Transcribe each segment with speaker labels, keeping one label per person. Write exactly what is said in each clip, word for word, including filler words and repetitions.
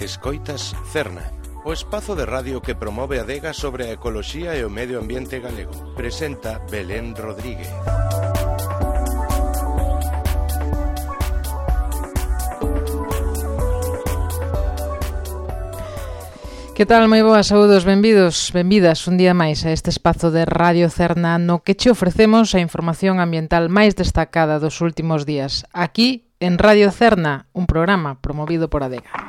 Speaker 1: Escoitas Cerna, o espazo de radio que promove a adega sobre a ecoloxía e o medio ambiente galego. Presenta Belén Rodríguez.
Speaker 2: Que tal, moi boas, saúdos, benvidos, benvidas un día máis a este espazo de Radio Cerna no que che ofrecemos a información ambiental máis destacada dos últimos días. Aquí, en Radio Cerna, un programa promovido por Adega.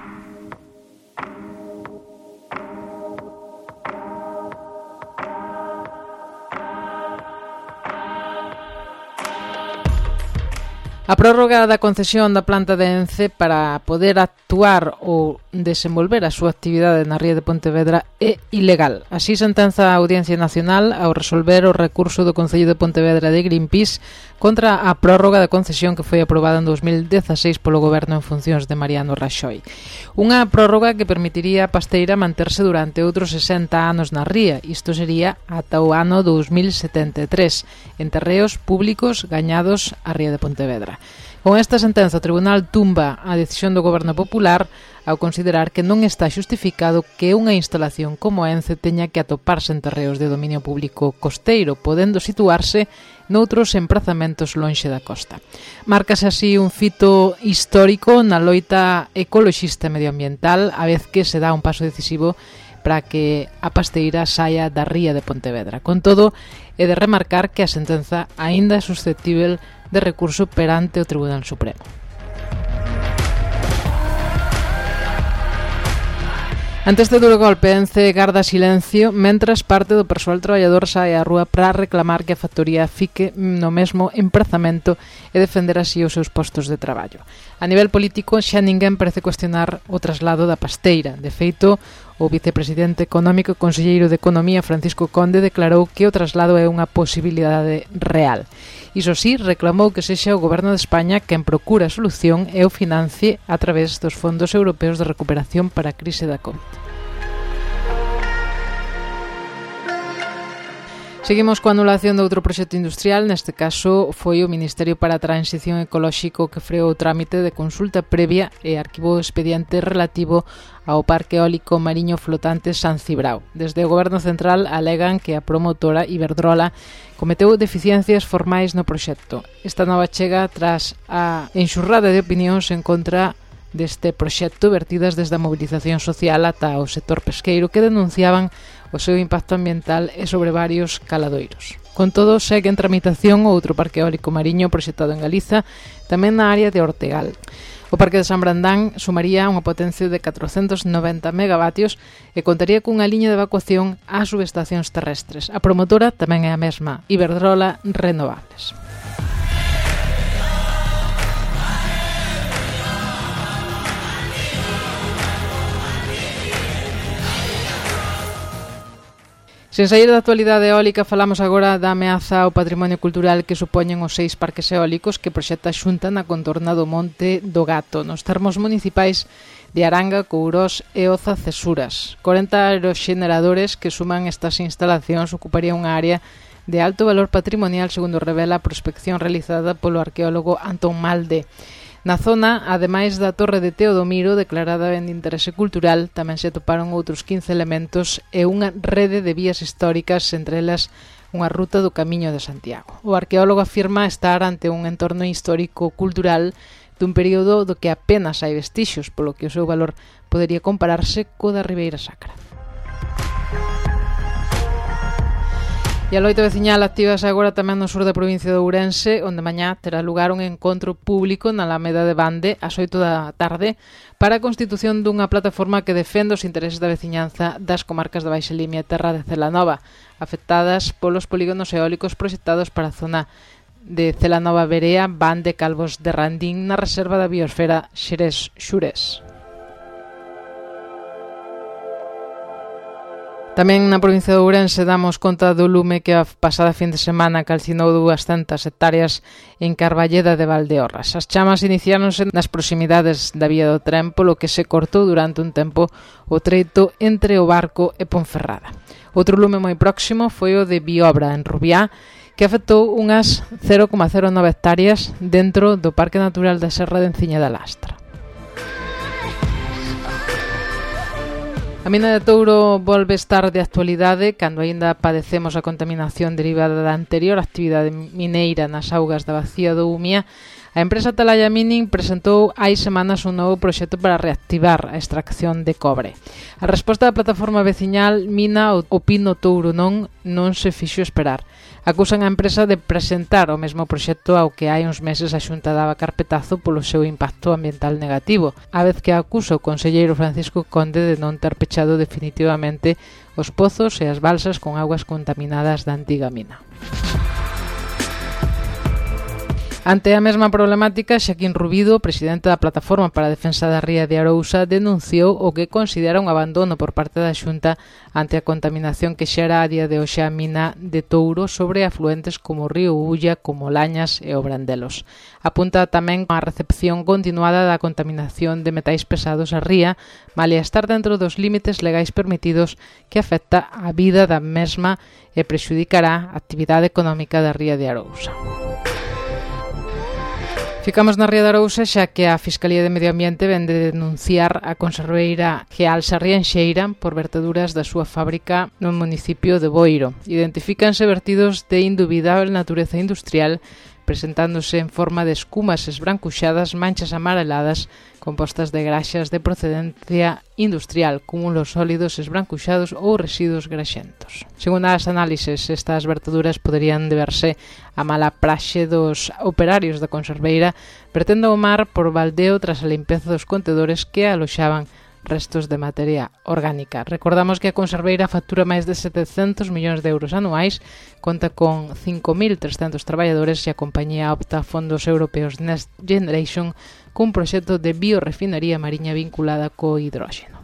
Speaker 2: A prórroga da concesión da planta de Ence para poder actuar ou desenvolver a súa actividade na ría de Pontevedra é ilegal. Así sentenza a Audiencia Nacional ao resolver o recurso do Concello de Pontevedra de Greenpeace contra a prórroga da concesión que foi aprobada en dos mil dezaseis polo Goberno en funcións de Mariano Raxoi. Unha prórroga que permitiría a pasteira manterse durante outros sesenta anos na ría. Isto sería ata o ano dos mil setenta e tres, en terreos públicos gañados á ría de Pontevedra. Con esta sentenza, o Tribunal tumba a decisión do Goberno Popular ao considerar que non está xustificado que unha instalación como Ence teña que atoparse en terreos de dominio público costeiro, podendo situarse noutros emprazamentos lonxe da costa. Márcase así un fito histórico na loita ecoloxista e medioambiental, a vez que se dá un paso decisivo para que a pasteira saia da ría de Pontevedra. Con todo, é de remarcar que a sentenza aínda é susceptíbel de recurso perante o Tribunal Supremo. Ante este duro golpe, Ence garda silencio, mentras parte do persoal traballador sae á rúa para reclamar que a factoría fique no mesmo emprazamento e defender así os seus postos de traballo. A nivel político, xa ninguén parece cuestionar o traslado da pasteira. De feito, o vicepresidente económico e conselleiro de Economía, Francisco Conde, declarou que o traslado é unha posibilidade real. Iso sí, reclamou que sexa o Goberno de España quen procura a solución e o financie a través dos fondos europeos de recuperación para a crise da COVID. Seguimos coa anulación de outro proxecto industrial, neste caso foi o Ministerio para a Transición Ecolóxico que freou o trámite de consulta previa e arquivou o expediente relativo ao Parque Eólico Mariño Flotante San Cibrao. Desde o Goberno Central alegan que a promotora Iberdrola cometeu deficiencias formais no proxecto. Esta nova chega tras a enxurrada de opinións en contra deste proxecto vertidas desde a mobilización social ata o sector pesqueiro que denunciaban o seu impacto ambiental e sobre varios caladoiros. Con todo, segue en tramitación o outro parque eólico mariño proxectado en Galiza, tamén na área de Ortegal. O parque de San Brandán sumaría unha potencia de catrocentos noventa megavatios e contaría cunha liña de evacuación ás subestacións terrestres. A promotora tamén é a mesma, Iberdrola Renovables. Sen sair da actualidade eólica, falamos agora da ameaza ao patrimonio cultural que supoñen os seis parques eólicos que proxecta a Xunta na contorna do Monte do Gato, nos termos municipais de Aranga, Courós e Oza Cesuras. corenta aeroxeneradores que suman estas instalacións ocuparían unha área de alto valor patrimonial, segundo revela a prospección realizada polo arqueólogo Antón Malde. Na zona, ademais da Torre de Teodomiro, declarada ben de interese cultural, tamén se atoparon outros quince elementos e unha rede de vías históricas, entre elas unha ruta do Camiño de Santiago. O arqueólogo afirma estar ante un entorno histórico-cultural dun período do que apenas hai vestixios, polo que o seu valor podería compararse co da Ribeira Sacra. E a loita veciñal actívase agora tamén no sur da provincia de Ourense, onde mañá terá lugar un encontro público na Alameda de Bande ás oito da tarde para a constitución dunha plataforma que defende os intereses da veciñanza das comarcas da Baixa Limia e Terra de Celanova, afectadas polos polígonos eólicos proxectados para a zona de Celanova Berea, Bande, Calvos de Randín, na reserva da biosfera Xerés-Xurés. Tamén na provincia de Ourense damos conta do lume que a pasada fin de semana calcinou duascentas hectáreas en Carballeda de Valdeorras. As chamas iniciáronse nas proximidades da vía do tren, polo que se cortou durante un tempo o treito entre o Barco e Ponferrada. Outro lume moi próximo foi o de Biobra, en Rubiá, que afectou unhas cero coma cero nove hectáreas dentro do Parque Natural da Serra de Enciña da Lastra. A mina de Touro volve estar de actualidade cando aínda padecemos a contaminación derivada da anterior actividade mineira nas augas da bacía do Umia. A empresa Atalaya Mining presentou hai semanas un novo proxecto para reactivar a extracción de cobre. A resposta da plataforma veciñal Mina o Pino Touro non non se fixo esperar. Acusan a empresa de presentar o mesmo proxecto ao que hai uns meses a Xunta daba carpetazo polo seu impacto ambiental negativo, a vez que acusa o conselleiro Francisco Conde de non ter pechado definitivamente os pozos e as balsas con augas contaminadas da antiga mina. Ante a mesma problemática, Xaquín Rubido, presidente da Plataforma para a Defensa da Ría de Arousa, denunciou o que considera un abandono por parte da Xunta ante a contaminación que xera a día de hoxe a mina de Touro sobre afluentes como o río Ulla, como Lañas e o Brandelos. Apunta tamén a recepción continuada da contaminación de metais pesados á ría, malia estar dentro dos límites legais permitidos, que afecta a vida da mesma e prexudicará a actividade económica da ría de Arousa. Ficamos na Ría de Arousa xa que a Fiscalía de Medio Ambiente vende denunciar a conserveira Gealsa Rianxeira por verteduras da súa fábrica no municipio de Boiro. Identifícanse vertidos de indubidable natureza industrial, presentándose en forma de escumas esbrancuxadas, manchas amareladas, compostas de graxas de procedencia industrial, cúmulos sólidos esbrancuxados ou residuos graxentos. Segundo as análises, estas verteduras poderían deberse a mala praxe dos operarios da conserveira, vertendo ao mar por baldeo tras a limpeza dos contedores que aloxaban restos de materia orgánica. Recordamos que a conserveira factura máis de setecentos millóns de euros anuais, conta con cinco mil trescentos traballadores e a compañía opta a fondos europeos Next Generation cun proxecto de biorrefinería mariña vinculada co hidróxeno.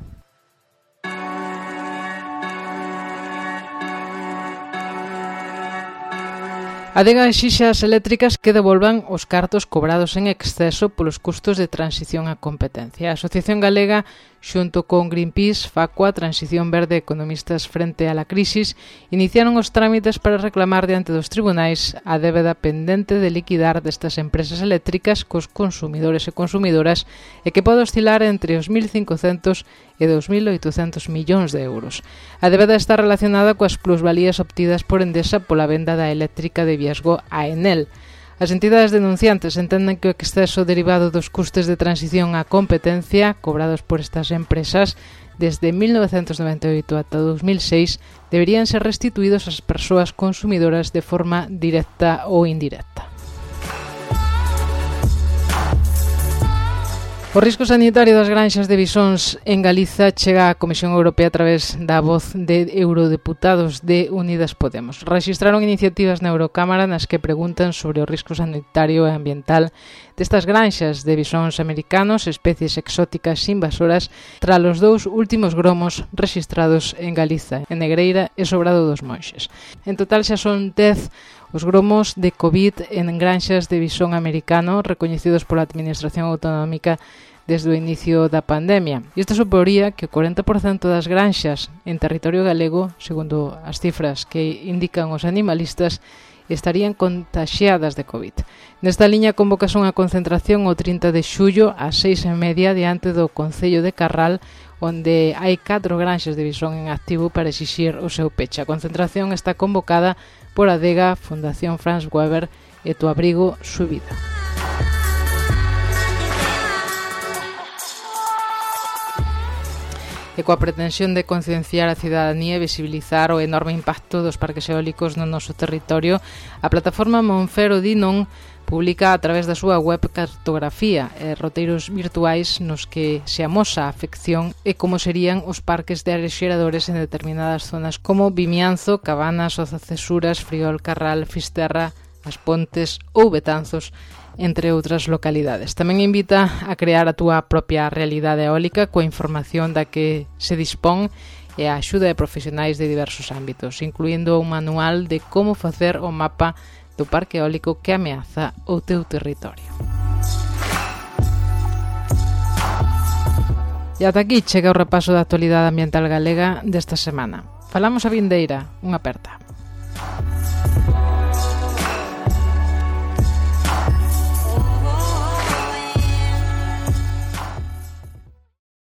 Speaker 2: A Adega exixe ás eléctricas que devolvan os cartos cobrados en exceso polos custos de transición á competencia. A Asociación Galega, xunto con Greenpeace, Facua, Transición Verde e Economistas Frente a la Crisis, iniciaron os trámites para reclamar diante dos tribunais a débeda pendente de liquidar destas empresas eléctricas cos consumidores e consumidoras e que pode oscilar entre os mil cincocentos e dos mil oitocentos millóns de euros. A débeda está relacionada coas plusvalías obtidas por Endesa pola venda da eléctrica de Viesgo a Enel. As entidades denunciantes entenden que o exceso derivado dos custes de transición á competencia cobrados por estas empresas desde mil novecentos noventa e oito ata dos mil seis deberían ser restituídos ás persoas consumidoras de forma directa ou indirecta. O risco sanitario das granxas de bisóns en Galiza chega á Comisión Europea a través da voz de eurodeputados de Unidas Podemos. Rexistraron iniciativas na Eurocámara nas que preguntan sobre o risco sanitario e ambiental destas granxas de bisóns americanos, especies exóticas invasoras, tras os dous últimos gromos rexistrados en Galiza, en Negreira e Sobrado dos Monxes. En total xa son dez os gromos de COVID en granxas de bisón americano recoñecidos pola Administración Autonómica desde o inicio da pandemia. Isto suporía que o corenta por cento das granxas en territorio galego, segundo as cifras que indican os animalistas, estarían contaxiadas de COVID. Nesta liña convocase unha concentración o trinta de xullo ás seis e media diante do Concello de Carral, onde hai catro granxas de bisón en activo para exixir o seu peche. A concentración está convocada por Adega, Fundación Franz Weber e Tu Abrigo Subida. E coa pretensión de concienciar a cidadanía e visibilizar o enorme impacto dos parques eólicos no noso territorio, a plataforma Monfero Dinon publica a través da súa web cartografía e roteiros virtuais nos que se amosa a afección e como serían os parques de arexeradores en determinadas zonas como Vimianzo, Cabanas, Ozacesuras, Friol, Carral, Fisterra, As Pontes ou Betanzos, entre outras localidades. Tamén invita a crear a túa propia realidade eólica coa información da que se dispón e a axuda de profesionais de diversos ámbitos, incluindo un manual de como facer o mapa do parque eólico que ameaza o teu territorio. E ata aquí chega o repaso da actualidade ambiental galega desta semana. Falamos a vindeira, unha aperta.